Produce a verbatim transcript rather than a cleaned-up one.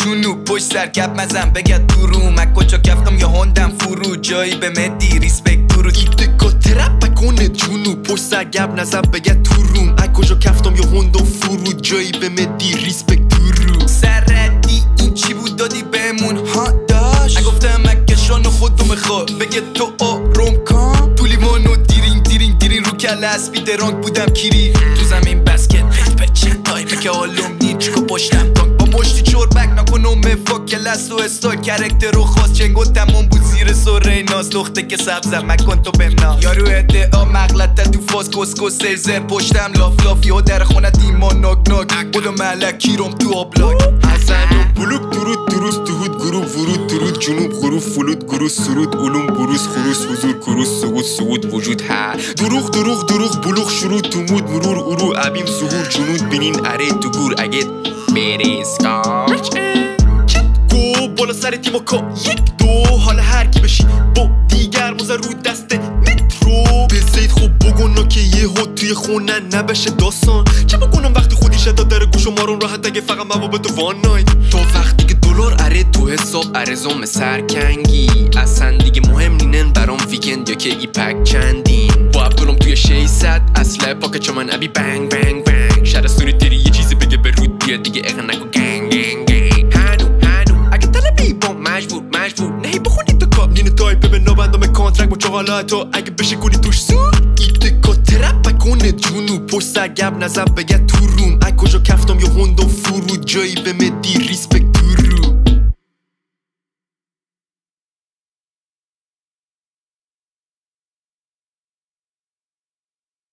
جنوب پشت سر گپ مزن بگه دروم از کجا کفتم یا هندم فرو جایی به مدی ریسپکت درو ایدکا ترپ بکنه جنوب پشت سر گپ نزن بگه دروم از کجا کفتم یا هندم فرو جایی به مدی ریسپکت درو سردی این چی بود دادی بهمون ها داشت نگفتم مکشان خودم خواه بگه تو آروم کن تو لیوانو دیرین دیرین دیرین رو کل اسبی درانک بودم کیری تو زمین بسکت خیلی به چند تایمه که حالم نید چیکو پشتم تانک با مشتی چوربک نکنم مفاک کلس و استال کرکتر رو خواست چنگو تمام بود زیر سوره ناز لخته که سبزم مکن تو بمنا یارو ادعا مغلطه تو فاز کسکو سرزر پشتم لاف لاف یا در خونه دیما ناک ناک بودو ملک کیرم تو آبلاک حسن و بلوک درود درست دهود گروه ورود درود جنوب غروب فلود گروس سرود علوم بروز خروس حضور کروس سقوط سقوط وجود ها دروغ دروغ دروغ بلوغ شروع تو مود مرور ارو عبیم ظهور جنود بینین اره تو گور اگه بریسکا گو بالا سر تیما کا یک دو حالا هر کی بشی با دیگر موزه رو دست مترو بزید خوب بگونا که یه هود توی خونه نبشه داستان چه بکنم وقتی خودی شده در گوش و مارون راحت اگه فقط موابط تو وان نایت تو وقتی که دلار اره تو حساب ارزوم سرکنگی اصلا دیگه مهم نینن برام ویکند یا که ای پک چندین با عبدالم توی شیصد اصله پاک چمن ابی بنگ بنگ بنگ شهر سوری تری یه چیزی بگه به رود بیاد دیگه اقا نکو گنگ گنگ گنگ هنو هنو اگه طلبی با مجبور مجبور نهی بخونی تو کار نینه تایپه به نابندام کانترک با چغاله تا اگه بشه گونی توش سو ایدکا ترپ بکنه جنوب پشت سر گپ نزن بگه تو روم اگه کجا کفتم یا هندم فرو جایی به مدی ریسپکت درو